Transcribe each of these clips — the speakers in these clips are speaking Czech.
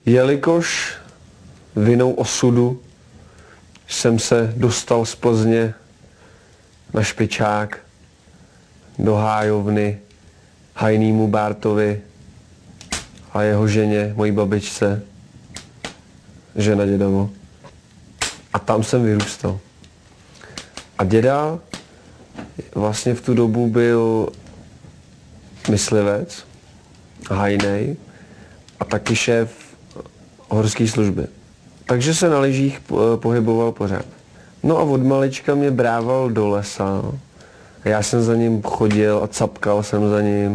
Jelikož vinou osudu jsem se dostal z Plzně na špičák do hájovny Hajnýmu Bártovi a jeho ženě, mojí babičce, žena dědovo. A tam jsem vyrůstal. A děda vlastně v tu dobu byl myslivec, hajnej a taky šéf horské služby. Takže se na lyžích pohyboval pořád. No a od malička mě brával do lesa. Já jsem za ním chodil a capkal jsem za ním.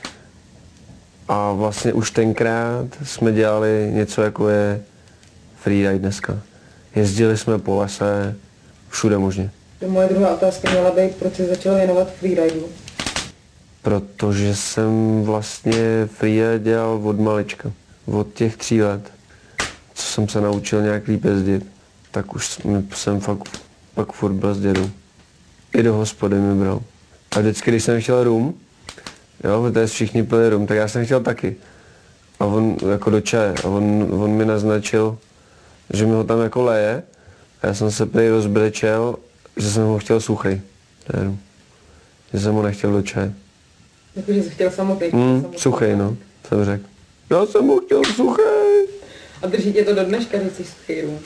A vlastně už tenkrát jsme dělali něco, jako je freeride dneska. Jezdili jsme po lese, všude možně. Moje druhá otázka měla být, proč jsi začal věnovat freeridu? Protože jsem vlastně freeride dělal od malička. Od těch 3 let, co jsem se naučil nějak líp jezdit, tak už jsem pak furt byl s dědou. I do hospody mi bral. A vždycky, když jsem chtěl rum, jo, protože všichni pili rum, tak já jsem chtěl taky. A on jako do čaje. A on mi naznačil, že mi ho tam jako leje. A já jsem se prý rozbrečel, že jsem ho chtěl suchej. Že jsem ho nechtěl do čaje. Jakože jsi chtěl samotný. Suchej, no, jsem řekl. Já jsem ho chtěl suchej. A drží tě to do dneška, že jsi suchý rum?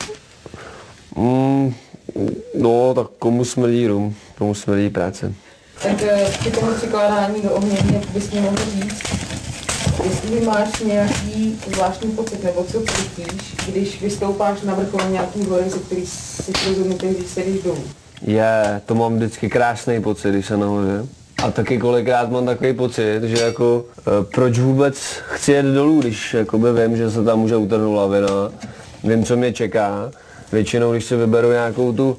No, tak komu smrdí rum, komu smrdí práce. Tak při tomu přikládání do ohně bys mě mohl říct, jestli máš nějaký zvláštní pocit, nebo co cítíš, když vystoupáš na vrchol nějaký hory, ze který jsi rozhodnutý, když sedíš dolů. To mám vždycky krásný pocit, když jsem nahoře. A taky kolikrát mám takový pocit, že jako proč vůbec chci jet dolů, když jakoby vím, že se tam může utrhnout lavina, vím, co mě čeká. Většinou, když si vyberu nějakou tu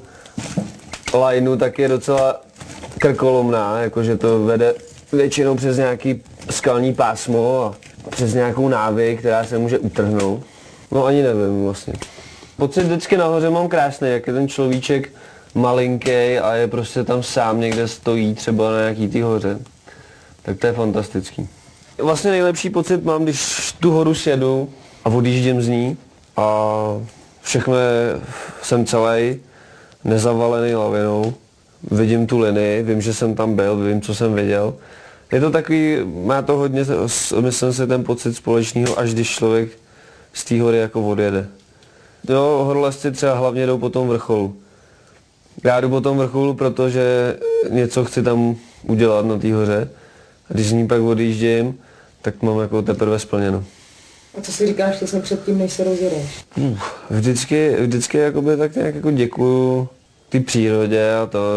lajnu, tak je docela krkolomná, jakože to vede většinou přes nějaký skalní pásmo a přes nějakou návěj, která se může utrhnout. No ani nevím vlastně. Pocit vždycky nahoře mám krásný, jak je ten človíček malinký a je prostě tam sám někde stojí, třeba na nějaký té hoře. Tak to je fantastický. Vlastně nejlepší pocit mám, když tu horu sjedu a odjíždím z ní a všechno jsem celý, nezavalený lavinou. Vidím tu linii, vím, že jsem tam byl, vím, co jsem viděl. Je to takový, má to hodně, myslím si, ten pocit společného, až když člověk z té hory jako odjede. Jo, horolezci třeba hlavně jdou po tom vrcholu. Já jdu po tom vrcholu, protože něco chci tam udělat na té hoře. A když z ní pak odjíždím, tak mám jako teprve splněno. A co si říkáš, že jsem předtím, než se rozjedeš? Vždycky jakoby tak nějak jako děkuju té přírodě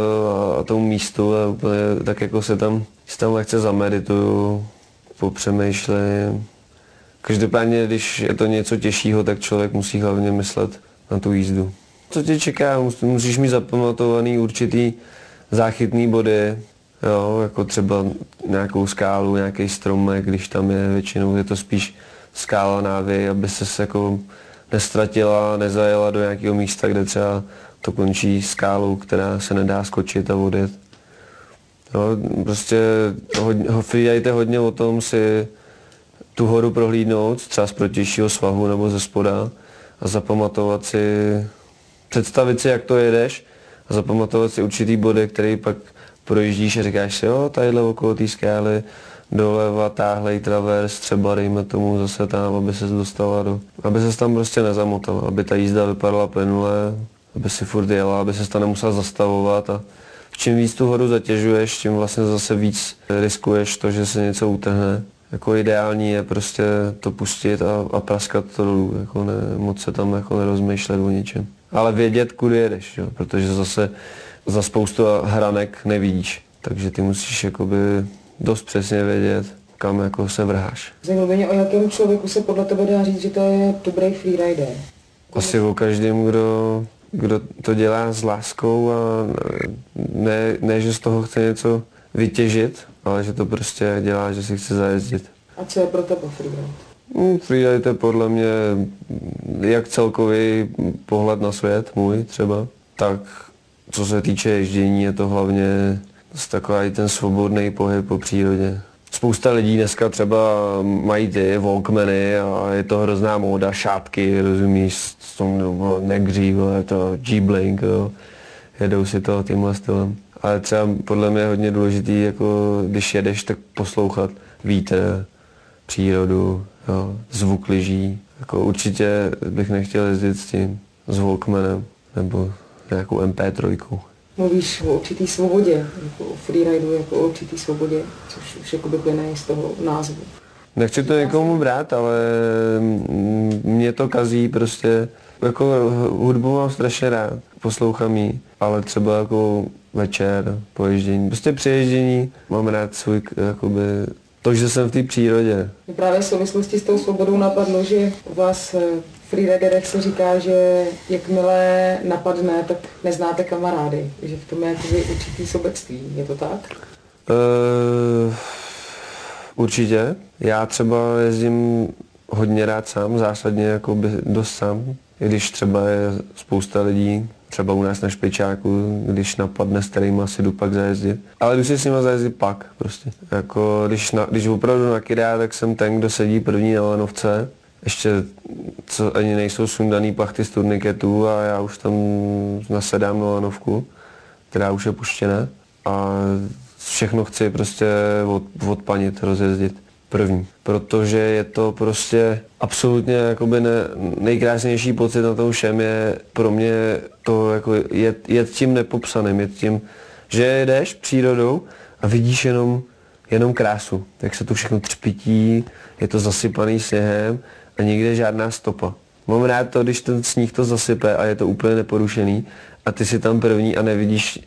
a tomu místu a úplně tak jako se tam lehce zamedituju, popřemýšlím. Každopádně, když je to něco těžšího, tak člověk musí hlavně myslet na tu jízdu. Co tě čeká? Musíš mít zapamatovaný určitý záchytný body, jo, jako třeba nějakou skálu, nějaký stromek, když tam je, většinou je to spíš skála návěj, aby ses jako nestratila, nezajela do nějakého místa, kde třeba to končí skálou, která se nedá skočit a odjet. Jo, prostě freeridejte hodně o tom si tu horu prohlídnout, třeba z protějšího svahu nebo ze spoda a zapamatovat si, představit si, jak to jedeš a zapamatovat si určitý body, který pak projíždíš a říkáš si, jo, tadyhle okolo té skály, doleva, táhlej travers, třeba dejme tomu zase tam, aby ses dostala aby ses tam prostě nezamotala, aby ta jízda vypadala plynule, aby si furt jela, aby ses tam nemusela zastavovat a čím víc tu horu zatěžuješ, tím vlastně zase víc riskuješ to, že se něco utrhne. Jako ideální je prostě to pustit a praskat to dolů, jako moc se tam jako nerozmýšlet o ničem. Ale vědět, kudy jedeš, jo, protože zase za spoustu hranek nevidíš, takže ty musíš jakoby dost přesně vědět, kam jako se vrháš. Zajímavé mě, o jakém člověku se podle tebe dá říct, že to je dobrý freerider? Asi o každém, kdo to dělá s láskou a ne, že z toho chce něco vytěžit, ale že to prostě dělá, že si chce zajezdit. A co je pro tebe freeride? Freeride je podle mě jak celkový pohled na svět, můj třeba, tak co se týče ježdění, je to hlavně takový ten svobodný pohyb po přírodě. spousta lidí dneska třeba mají ty Walkmany a je to hrozná móda, šátky, rozumíš, s tom negří, to G-Blink, jo. Jedou si to tímhle stylem. Ale třeba podle mě je hodně důležitý, jako když jedeš, tak poslouchat vítr, přírodu, jo, zvuk lyží. Jako určitě bych nechtěl jezdit s tím, s Walkmanem nebo nějakou MP3. Mluvíš o určitý svobodě, jako o freeridu, jako o určitý svobodě, což už jakoby plyne z toho názvu. Nechci to někomu brát, ale mě to kazí prostě. Jako hudbu mám strašně rád, poslouchám ji, ale třeba jako večer, poježdění, prostě přiježdění, mám rád svůj, jakoby, to, že jsem v té přírodě. Mě právě v souvislosti s tou svobodou napadlo, že u vás freeriderech se říká, že jakmile napadne, tak neznáte kamarády, že v tom je jakoby určitý sobectví, je to tak? Určitě. Já třeba jezdím hodně rád sám, zásadně jakoby dost sám, i když třeba je spousta lidí, třeba u nás na Špičáku, když napadne, s kterýma si jdu pak zajezdit. Ale jdu si s nima zajezdit pak prostě. Jako když opravdu nakydá, tak jsem ten, kdo sedí první na lanovce. Ještě co ani nejsou sundaný plachty z turniketu a já už tam nasedám na lanovku, která už je puštěna. A všechno chci prostě odpanit, rozjezdit první. Protože je to prostě absolutně jakoby nejkrásnější pocit na tom všem je pro mě to jako jet tím nepopsaným, jet tím, že jedeš přírodou a vidíš jenom krásu, jak se tu všechno třpití, je to zasypaný sněhem a nikde žádná stopa. Mám rád to, když ten sníh to zasype a je to úplně neporušený a ty si tam první a nevidíš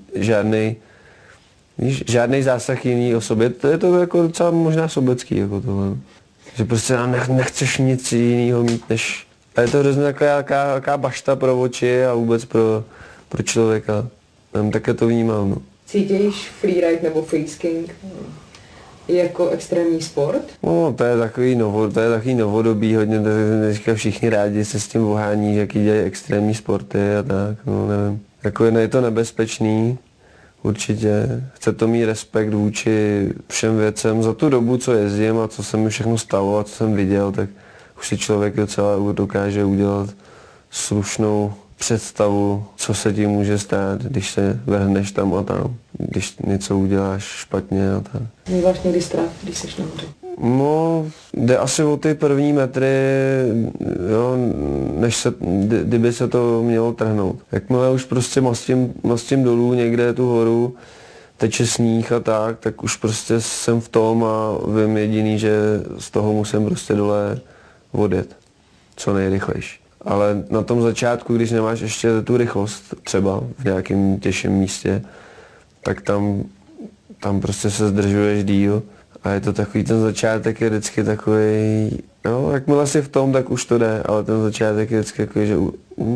žádný zásah jiný o sobě, to je to jako docela možná sobecký, jako tohle. Že prostě nechceš nic jiného mít, než... A je to hrozně taková bašta pro oči a vůbec pro člověka. Také to vnímám, no. Cítíš freeride nebo freesking jako extrémní sport? No, to je takový novodobí, hodně dneska všichni rádi se s tím ohání, jaký dělají extrémní sporty a tak, no nevím. Jako je to nebezpečný, určitě. Chce to mít respekt vůči všem věcem. Za tu dobu, co jezdím a co se mi všechno stalo a co jsem viděl, tak už si člověk docela dokáže udělat slušnou představu, co se ti může stát, když se vrhneš tam a tam, když něco uděláš špatně a tak. Máš někdy strach, když jsi na moři? No, jde asi o ty první metry, jo, kdyby se to mělo trhnout. Jakmile už prostě mastím dolů někde tu horu, teče sníh a tak už prostě jsem v tom a vím jediný, že z toho musím prostě dole odjet, co nejrychlejší. Ale na tom začátku, když nemáš ještě tu rychlost třeba v nějakém těžším místě, tak tam prostě se zdržuješ díl. A je to takový, ten začátek je vždycky takový, no, jakmile jsi v tom, tak už to jde, ale ten začátek je vždycky takový, že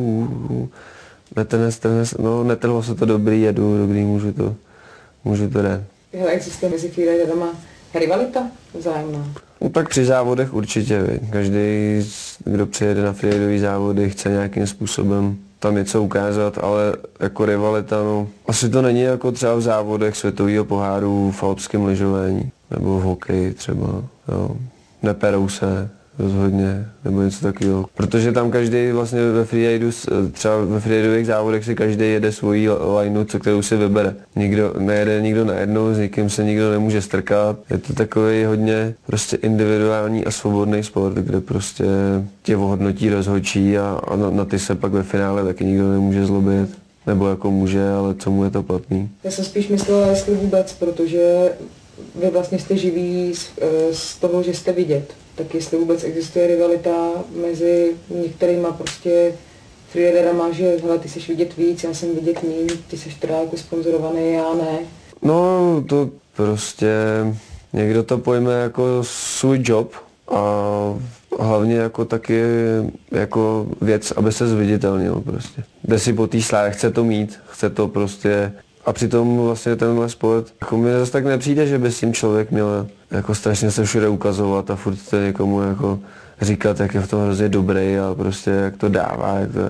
netrhlo se to dobrý, jedu, dobrý, můžu to dát. Hele, existuje mezi freeriderama rivalita vzájemná? No tak při závodech určitě, každý, kdo přijede na freeridový závody, chce nějakým způsobem tam něco ukázat, ale jako rivalita, no, asi to není jako třeba v závodech světového poháru v alpském lyžování. Nebo v hokeji třeba, jo. Neperou se rozhodně, nebo něco takového. Protože tam každý vlastně ve freeridu, třeba ve freeridových závodech si každý jede svoji lineu, kterou si vybere. Nejede nikdo najednou, s nikým se nikdo nemůže strkat. Je to takový hodně prostě individuální a svobodný sport, kde prostě tě ohodnotí rozhodčí a na ty se pak ve finále taky nikdo nemůže zlobit. Nebo jako může, ale co mu je to platný. Já jsem spíš myslela, jestli vůbec, protože vy vlastně jste živí z toho, že jste vidět. Tak jestli vůbec existuje rivalita mezi některýma prostě freeriderama, že hele, ty jsi vidět víc, já jsem vidět míň, ty jsi teda jako sponzorovaný, já ne. No to prostě někdo to pojme jako svůj job a hlavně jako taky jako věc, aby se zviditelnil prostě. Jde si po té slávě, chce to mít, chce to prostě. A přitom vlastně tenhle sport, jako mi zase tak nepřijde, že by s tím člověk měl jako strašně se všude ukazovat a furt to někomu jako říkat, jak je v tom hrozně dobrý a prostě jak to dává,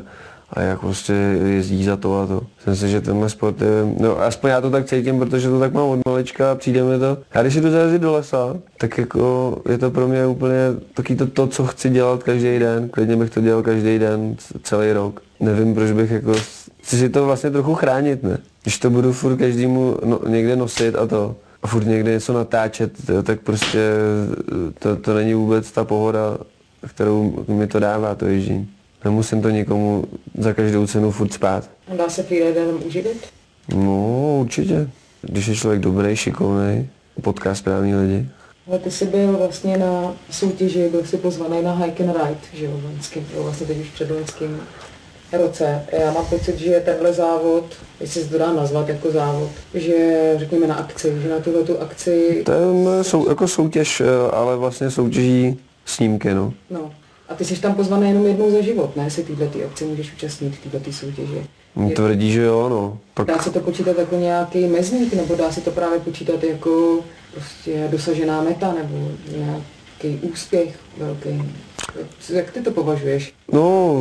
a jak prostě jezdí za to a to. Myslím si, že tenhle sport je, no aspoň já to tak cítím, protože to tak mám od malička a přijde mi to. Já když jdu zajezdit do lesa, tak jako je to pro mě úplně taky to, co chci dělat každý den, klidně bych to dělal každý den, celý rok. Nevím, proč bych jako, chci si to vlastně trochu chránit, ne? Když to budu furt každému někde nosit a to, a furt někde něco natáčet, tak prostě to není vůbec ta pohoda, kterou mi to dává, to ježdění. Nemusím to nikomu za každou cenu furt spát. Dá se freeriderem uživit? No, určitě. Když je člověk dobrý, šikovný, potká správný lidi. Ale ty jsi byl vlastně na soutěži, byl jsi pozvaný na Hike and Ride, že jo, vlastně teď už před loňským roce. Já mám pocit, že tenhle závod, jestli se to dá nazvat jako závod, že řekněme na akci, že na tuhletu akci... To je jako soutěž, ale vlastně soutěží snímky, no. No. A ty jsi tam pozvaný jenom jednou za život, ne? Si této akci můžeš účastnit, této soutěži. Tvrdí, že jo, no. Tak... Dá se to počítat jako nějaký mezník, nebo dá se to právě počítat jako prostě dosažená meta, nebo nějaký úspěch velký? Jak ty to považuješ? No,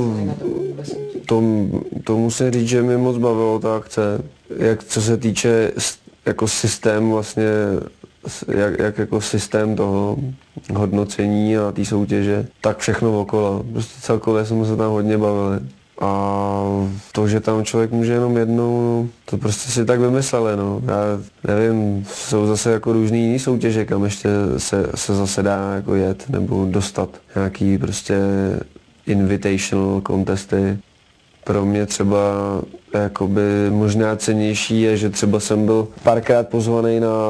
to musím říct, že mě moc bavilo ta akce. Jak co se týče jako systém vlastně, jak jako systém toho hodnocení a té soutěže, tak všechno okolo. Prostě celkově jsme se tam hodně bavili. A to, že tam člověk může jenom jednou, no, to prostě si tak vymysleli, no. Já nevím, jsou zase jako různý jiný soutěže, kam ještě se zase dá jako jet nebo dostat nějaký prostě invitational contesty. Pro mě třeba jakoby možná cennější je, že třeba jsem byl párkrát pozvaný na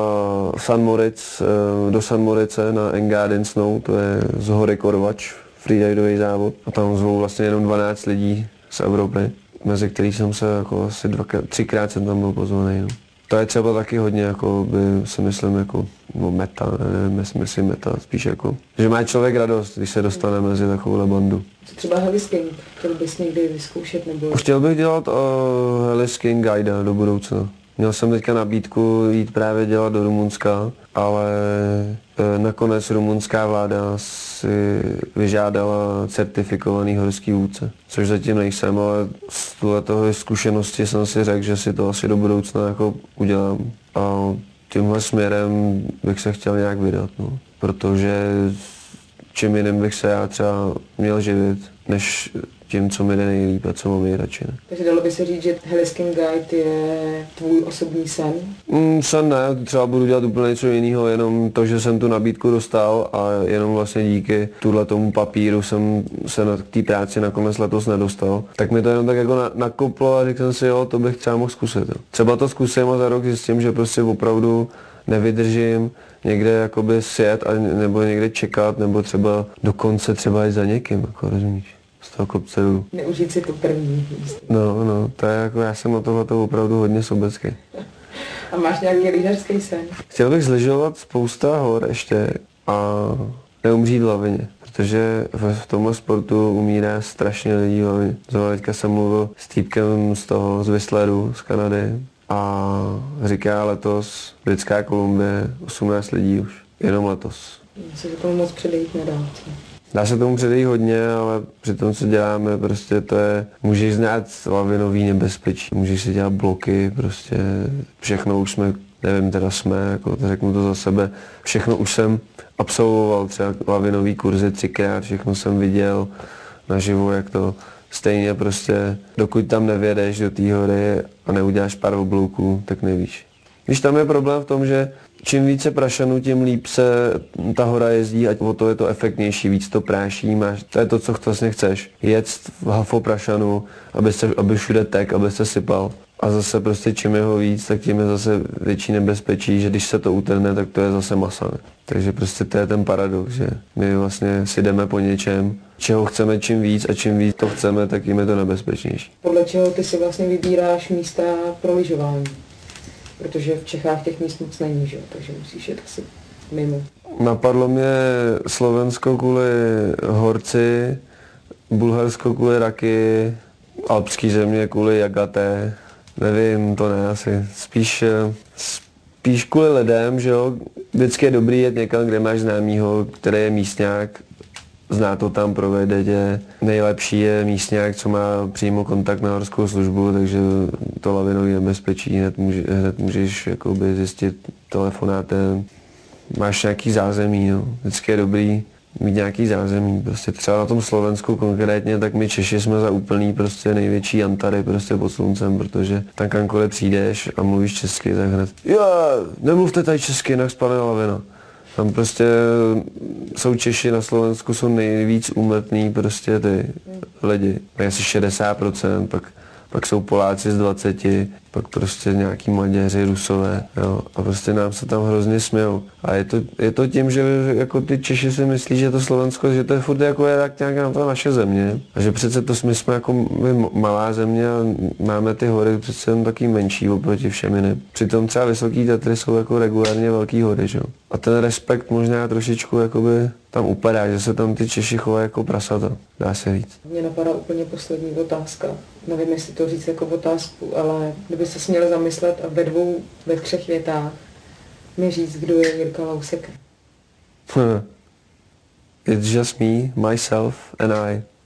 do San Morice na Engadin Snow, to je z hory Korvač, freeridový závod. A tam zvou vlastně jenom 12 lidí z Evropy, mezi kterých jsem se jako asi 3krát jsem tam byl pozvaný. No. To je třeba taky hodně, jako by si myslím, jako no meta, nevím, jestli meta, spíš jako, že má člověk radost, když se dostane mezi takovouhle bandu. Co třeba helisking, chtěl bys někdy vyzkoušet nebo... Chtěl bych dělat helisking guida do budoucna. Měl jsem teďka nabídku jít právě dělat do Rumunska, ale nakonec rumunská vláda si vyžádala certifikovaný horský vůdce, což zatím nejsem, ale z toho zkušenosti jsem si řekl, že si to asi do budoucna jako udělám. A tímhle směrem bych se chtěl nějak vydat, no. Protože čím jiným bych se já třeba měl živit, než tím, co mi jde nejlíp a co mám nejradši. Takže dalo by se říct, že helisking guide je tvůj osobní sen? Sen ne, třeba budu dělat úplně něco jiného, jenom to, že jsem tu nabídku dostal a jenom vlastně díky tomu papíru jsem se na té práci nakonec letos nedostal. Tak mi to jenom tak jako nakoplo a řekl jsem si, jo, to bych třeba mohl zkusit. Jo. Třeba to zkusím a za rok zjistím, že prostě opravdu nevydržím někde jakoby sjet a nebo někde čekat, nebo třeba dokonce třeba i za někým, jako rozumíš. Z toho kopce jdu. Neužít si to první místo. No, to je jako, já jsem na tohleto opravdu hodně sobecký. A máš nějaký lyžařský sen? Chtěl bych zlyžovat spousta hor ještě a neumřít v lavině, protože v tomhle sportu umírá strašně lidí v lavině. Zrovna teďka jsem mluvil s týpkem z Whistleru, z Kanady a říká letos Britská Kolumbie 18 lidí už, jenom letos. Myslím, že tomu moc předejít nedá. Dá se tomu předejít hodně, ale při tom, co děláme, prostě to je, můžeš znát lavinový nebezpečí, můžeš si dělat bloky, prostě všechno už jsme, nevím, jako řeknu to za sebe, všechno už jsem absolvoval, třeba lavinový kurzy 3krát, všechno jsem viděl naživo, jak to stejně prostě, dokud tam nevědeš do té hory a neuděláš pár oblouků, tak nevíš. Když tam je problém v tom, že čím více prašanů, tím líp se ta hora jezdí a o to je to efektnější, víc to práší, to je to, co vlastně chceš. Jet v hafoprašanu, aby všude tek, aby se sypal. A zase prostě čím je ho víc, tak tím je zase větší nebezpečí, že když se to utrhne, tak to je zase masa. Ne? Takže prostě to je ten paradox, že my vlastně si jdeme po něčem, čeho chceme čím víc a čím víc to chceme, tak tím je to nebezpečnější. Podle čeho ty si vlastně vybíráš místa pro lyžování? Protože v Čechách těch míst moc není, že? Takže musíš jít asi mimo. Napadlo mě Slovensko kvůli horci, Bulharsko kvůli raky, alpský země kvůli jagaté, nevím, to ne asi. Spíš kvůli lidem, že jo. Vždycky je dobrý jet někam, kde máš známýho, který je místňák zná to tam, provede tě. Nejlepší je místňák, co má přímo kontakt na horskou službu, takže to lavinové nebezpečí hned můžeš jakoby zjistit telefonátem. Máš nějaký zázemí, no. Vždycky je dobrý mít nějaký zázemí. Prostě třeba na tom Slovensku konkrétně, tak my Češi jsme za úplný prostě největší jantary prostě pod sluncem, protože tam kamkoliv přijdeš a mluvíš česky, tak hned nemluvte tady česky, jinak spadne lavina. Tam prostě jsou Češi na Slovensku, jsou nejvíc úmrtný prostě ty lidi. Asi 60%, pak jsou Poláci z 20, pak prostě nějaký Maďaři, Rusové, jo, a prostě nám se tam hrozně smějou. A je to tím, že jako ty Češi si myslí, že to Slovensko, že to je furt jako je tak nějak na to naše země. A že přece to my jsme jako malá země a máme ty hory přece jen taky menší oproti všem jiným. Přitom třeba Vysoký Tatry jsou jako regulárně velký hory, že jo. A ten respekt možná trošičku jakoby tam upadá, že se tam ty Češi chovají jako prasata, dá se říct. Mně napadá úplně poslední otázka. Nevím, jestli to říct jako otázku, ale kdyby se měl zamyslet a ve 3 větách mi říct, kdo je Jirka Lausek. It's just me, myself and I.